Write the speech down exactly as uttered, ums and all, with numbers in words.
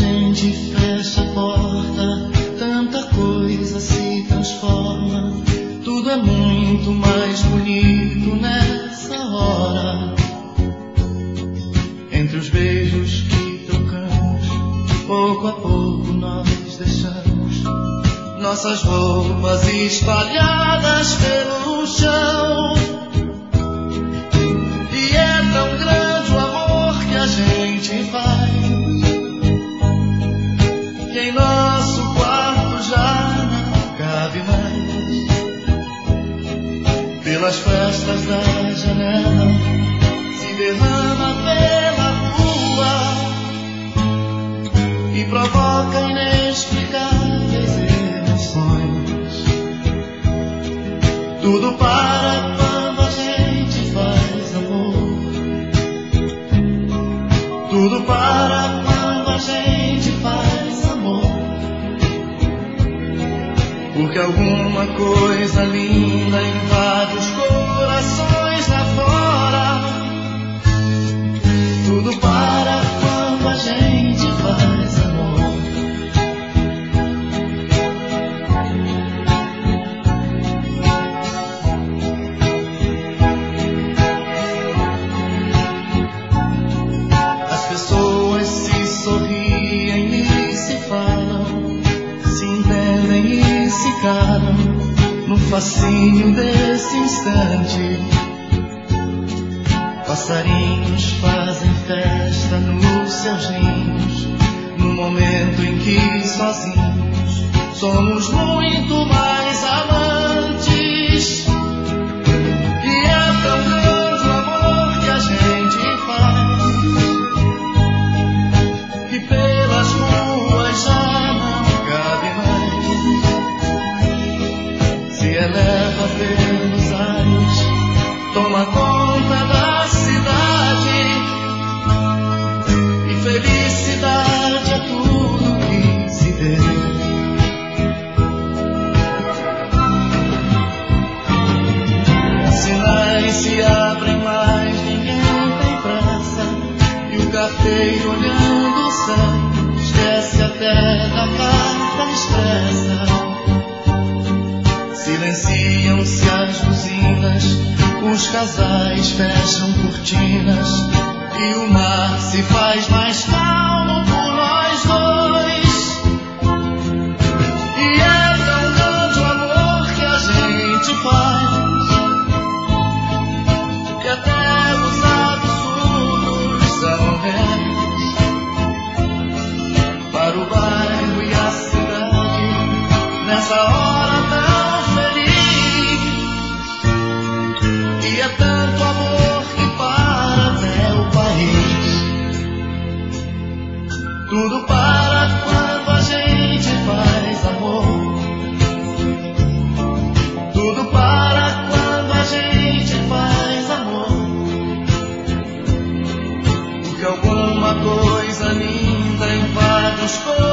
gente fecha a porta, tanta coisa se transforma. Tudo é muito mais bonito nessa hora. Entre os beijos que trocamos, pouco a pouco nós deixamos nossas roupas espalhadas pelo chão. E é tão grande o amor que a gente faz, que em nosso quarto já não cabe mais. Pelas festas da janela se derrama pela rua e provoca inexplicáveis emoções. Tudo para quando a gente faz amor. Tudo para quando a gente faz amor. Porque alguma coisa linda invade os corações lá fora. Tudo para quando a gente faz amor. As pessoas se sorriem e se falam, se entendem e se calam no fascínio desse instante. Passarinhos fazem festa nos seus ninhos, no momento em que sozinhos somos muito mais amantes. E é tão grande o amor que a gente faz, que pelas ruas já não cabe mais. Se eleva pelos ares, toma conta da cidade, e felicidade é tudo que se vê. Sinais se abrem, mas ninguém tem pressa, e o carteiro olhando o céu esquece até da carta expressa. Silenciam-se as buzinas, os casais fecham cortinas, e o mar se faz mais calmo por nós dois. E é tão grande o amor que a gente faz, que até os absurdos são reais. Para o bairro e a cidade, nessa hora tão feliz. E é tanto amor que para até o país. Tudo para quando a gente faz amor. Tudo para quando a gente faz amor. Porque alguma coisa linda invade os corações.